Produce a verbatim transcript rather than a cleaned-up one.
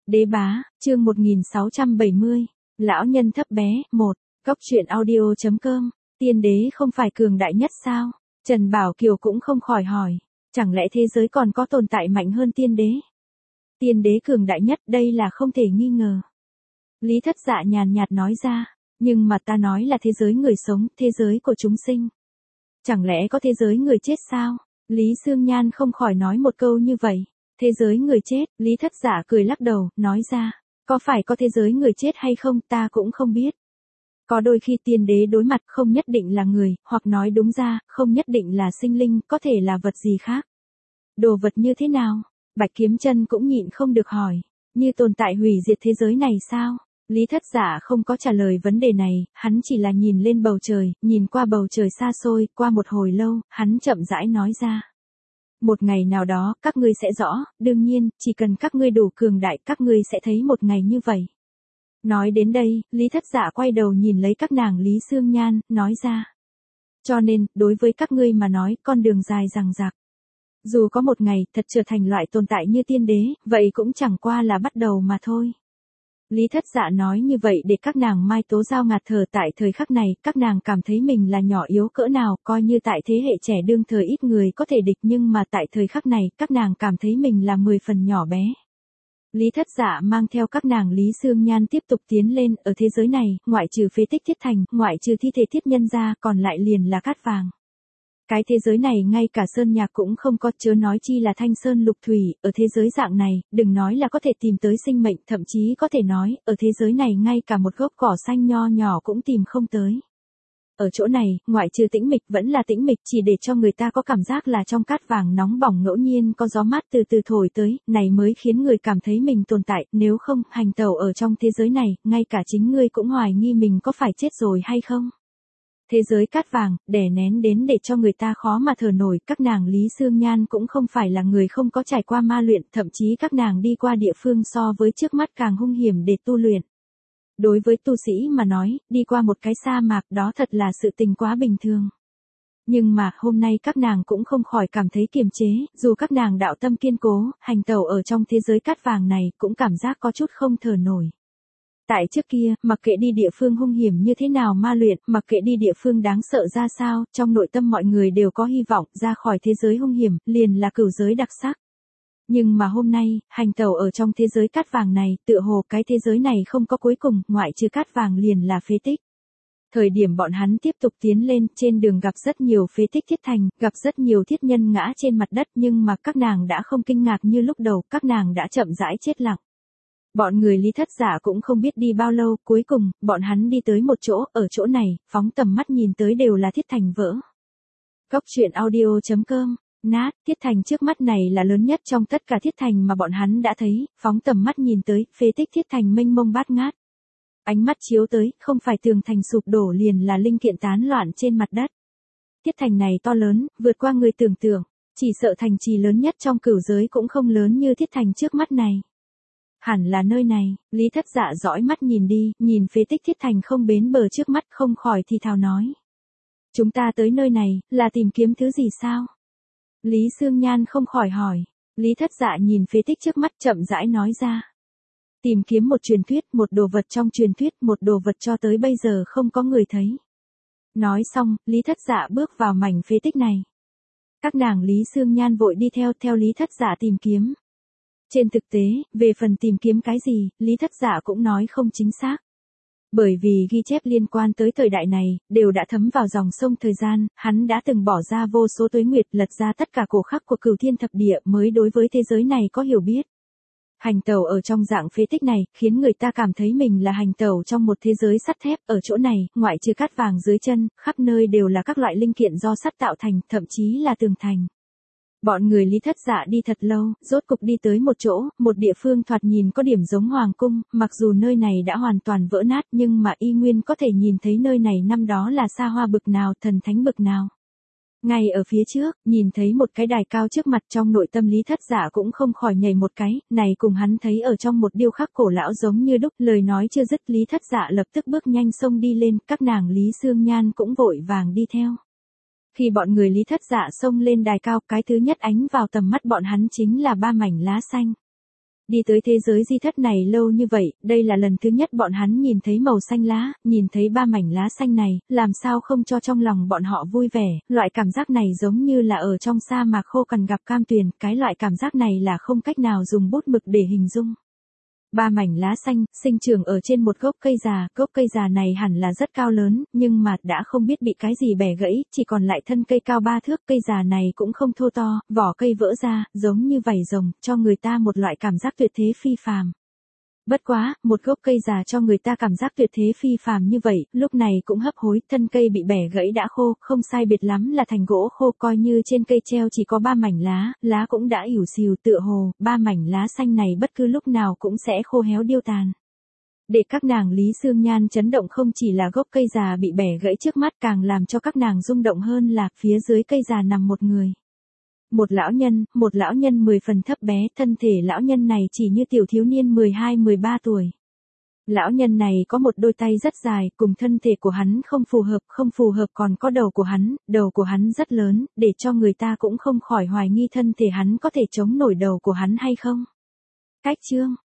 Đế bá, chương một nghìn sáu trăm bảy mươi, lão nhân thấp bé, một, Cốc truyện audio chấm com, tiên đế không phải cường đại nhất sao? Trần Bảo Kiều cũng không khỏi hỏi, chẳng lẽ thế giới còn có tồn tại mạnh hơn tiên đế? Tiên đế cường đại nhất, đây là không thể nghi ngờ. Lý Thất Dạ nhàn nhạt nói ra, nhưng mà ta nói là thế giới người sống, thế giới của chúng sinh. Chẳng lẽ có thế giới người chết sao? Lý Sương Nhan không khỏi nói một câu như vậy. Thế giới người chết, Lý Thất Dạ cười lắc đầu, nói ra, có phải có thế giới người chết hay không ta cũng không biết. Có đôi khi tiên đế đối mặt không nhất định là người, hoặc nói đúng ra, không nhất định là sinh linh, có thể là vật gì khác. Đồ vật như thế nào? Bạch Kiếm Chân cũng nhịn không được hỏi, như tồn tại hủy diệt thế giới này sao? Lý Thất Dạ không có trả lời vấn đề này, hắn chỉ là nhìn lên bầu trời, nhìn qua bầu trời xa xôi, qua một hồi lâu, hắn chậm rãi nói ra. Một ngày nào đó, các ngươi sẽ rõ, đương nhiên, chỉ cần các ngươi đủ cường đại, các ngươi sẽ thấy một ngày như vậy. Nói đến đây, Lý Thất Dạ quay đầu nhìn lấy các nàng Lý Sương Nhan, nói ra. Cho nên, đối với các ngươi mà nói, con đường dài dằng dặc. Dù có một ngày, thật trở thành loại tồn tại như tiên đế, vậy cũng chẳng qua là bắt đầu mà thôi. Lý Thất Dạ nói như vậy để các nàng Mai Tố Giao ngạt thở tại thời khắc này, các nàng cảm thấy mình là nhỏ yếu cỡ nào, coi như tại thế hệ trẻ đương thời ít người có thể địch nhưng mà tại thời khắc này, các nàng cảm thấy mình là mười phần nhỏ bé. Lý Thất Dạ mang theo các nàng Lý Sương Nhan tiếp tục tiến lên, ở thế giới này, ngoại trừ phế tích thiết thành, ngoại trừ thi thể thiết nhân ra, còn lại liền là cát vàng. Cái thế giới này ngay cả sơn nhạc cũng không có, chớ nói chi là thanh sơn lục thủy, ở thế giới dạng này, đừng nói là có thể tìm tới sinh mệnh, thậm chí có thể nói, ở thế giới này ngay cả một gốc cỏ xanh nho nhỏ cũng tìm không tới. Ở chỗ này, ngoại trừ tĩnh mịch vẫn là tĩnh mịch, chỉ để cho người ta có cảm giác là trong cát vàng nóng bỏng ngẫu nhiên có gió mát từ từ thổi tới, này mới khiến người cảm thấy mình tồn tại, nếu không, hành tẩu ở trong thế giới này, ngay cả chính ngươi cũng hoài nghi mình có phải chết rồi hay không. Thế giới cát vàng, đè nén đến để cho người ta khó mà thở nổi, các nàng Lý Sương Nhan cũng không phải là người không có trải qua ma luyện, thậm chí các nàng đi qua địa phương so với trước mắt càng hung hiểm để tu luyện. Đối với tu sĩ mà nói, đi qua một cái sa mạc đó thật là sự tình quá bình thường. Nhưng mà, hôm nay các nàng cũng không khỏi cảm thấy kiềm chế, dù các nàng đạo tâm kiên cố, hành tẩu ở trong thế giới cát vàng này, cũng cảm giác có chút không thở nổi. Tại trước kia, mặc kệ đi địa phương hung hiểm như thế nào ma luyện, mặc kệ đi địa phương đáng sợ ra sao, trong nội tâm mọi người đều có hy vọng, ra khỏi thế giới hung hiểm, liền là cửu giới đặc sắc. Nhưng mà hôm nay, hành tẩu ở trong thế giới cát vàng này, tựa hồ cái thế giới này không có cuối cùng, ngoại trừ cát vàng liền là phế tích. Thời điểm bọn hắn tiếp tục tiến lên, trên đường gặp rất nhiều phế tích thiết thành, gặp rất nhiều thiết nhân ngã trên mặt đất nhưng mà các nàng đã không kinh ngạc như lúc đầu, các nàng đã chậm rãi chết lặng. Bọn người Lý Thất Dạ cũng không biết đi bao lâu, cuối cùng, bọn hắn đi tới một chỗ, ở chỗ này, phóng tầm mắt nhìn tới đều là thiết thành vỡ. Cốc truyện audio chấm com, nát, thiết thành trước mắt này là lớn nhất trong tất cả thiết thành mà bọn hắn đã thấy, phóng tầm mắt nhìn tới, phế tích thiết thành mênh mông bát ngát. Ánh mắt chiếu tới, không phải tường thành sụp đổ liền là linh kiện tán loạn trên mặt đất. Thiết thành này to lớn, vượt qua người tưởng tượng, chỉ sợ thành trì lớn nhất trong cửu giới cũng không lớn như thiết thành trước mắt này. Hẳn là nơi này, Lý Thất Dạ dõi mắt nhìn đi, nhìn phế tích thiết thành không bến bờ trước mắt không khỏi thì thào nói. Chúng ta tới nơi này, là tìm kiếm thứ gì sao? Lý Sương Nhan không khỏi hỏi, Lý Thất Dạ nhìn phế tích trước mắt chậm rãi nói ra. Tìm kiếm một truyền thuyết, một đồ vật trong truyền thuyết, một đồ vật cho tới bây giờ không có người thấy. Nói xong, Lý Thất Dạ bước vào mảnh phế tích này. Các nàng Lý Sương Nhan vội đi theo, theo Lý Thất Dạ tìm kiếm. Trên thực tế, về phần tìm kiếm cái gì, Lý Thất Dạ cũng nói không chính xác. Bởi vì ghi chép liên quan tới thời đại này, đều đã thấm vào dòng sông thời gian, hắn đã từng bỏ ra vô số tuế nguyệt lật ra tất cả cổ khắc của cửu thiên thập địa mới đối với thế giới này có hiểu biết. Hành tẩu ở trong dạng phế tích này, khiến người ta cảm thấy mình là hành tẩu trong một thế giới sắt thép, ở chỗ này, ngoại trừ cát vàng dưới chân, khắp nơi đều là các loại linh kiện do sắt tạo thành, thậm chí là tường thành. Bọn người Lý Thất Dạ đi thật lâu, rốt cục đi tới một chỗ, một địa phương thoạt nhìn có điểm giống hoàng cung, mặc dù nơi này đã hoàn toàn vỡ nát nhưng mà y nguyên có thể nhìn thấy nơi này năm đó là xa hoa bực nào, thần thánh bực nào. Ngay ở phía trước, nhìn thấy một cái đài cao trước mặt trong nội tâm Lý Thất Dạ cũng không khỏi nhảy một cái, này cùng hắn thấy ở trong một điêu khắc cổ lão giống như đúc, lời nói chưa dứt Lý Thất Dạ lập tức bước nhanh xông đi lên, các nàng Lý Sương Nhan cũng vội vàng đi theo. Khi bọn người Lý Thất Dạ xông lên đài cao, cái thứ nhất ánh vào tầm mắt bọn hắn chính là ba mảnh lá xanh. Đi tới thế giới di thất này lâu như vậy, đây là lần thứ nhất bọn hắn nhìn thấy màu xanh lá, nhìn thấy ba mảnh lá xanh này, làm sao không cho trong lòng bọn họ vui vẻ, loại cảm giác này giống như là ở trong sa mạc khô cằn gặp cam tuyền, cái loại cảm giác này là không cách nào dùng bút mực để hình dung. Ba mảnh lá xanh, sinh trưởng ở trên một gốc cây già, gốc cây già này hẳn là rất cao lớn, nhưng mà đã không biết bị cái gì bẻ gãy, chỉ còn lại thân cây cao ba thước, cây già này cũng không thô to, vỏ cây vỡ ra, giống như vảy rồng, cho người ta một loại cảm giác tuyệt thế phi phàm. Bất quá, một gốc cây già cho người ta cảm giác tuyệt thế phi phàm như vậy, lúc này cũng hấp hối, thân cây bị bẻ gãy đã khô, không sai biệt lắm là thành gỗ khô, coi như trên cây treo chỉ có ba mảnh lá, lá cũng đã ỉu xìu, tựa hồ, ba mảnh lá xanh này bất cứ lúc nào cũng sẽ khô héo điêu tàn. Để các nàng Lý Xương Nhan chấn động không chỉ là gốc cây già bị bẻ gãy trước mắt, càng làm cho các nàng rung động hơn là, phía dưới cây già nằm một người. Một lão nhân, một lão nhân mười phần thấp bé, thân thể lão nhân này chỉ như tiểu thiếu niên mười hai mười ba tuổi. Lão nhân này có một đôi tay rất dài, cùng thân thể của hắn không phù hợp, không phù hợp còn có đầu của hắn, đầu của hắn rất lớn, để cho người ta cũng không khỏi hoài nghi thân thể hắn có thể chống nổi đầu của hắn hay không. Cách chương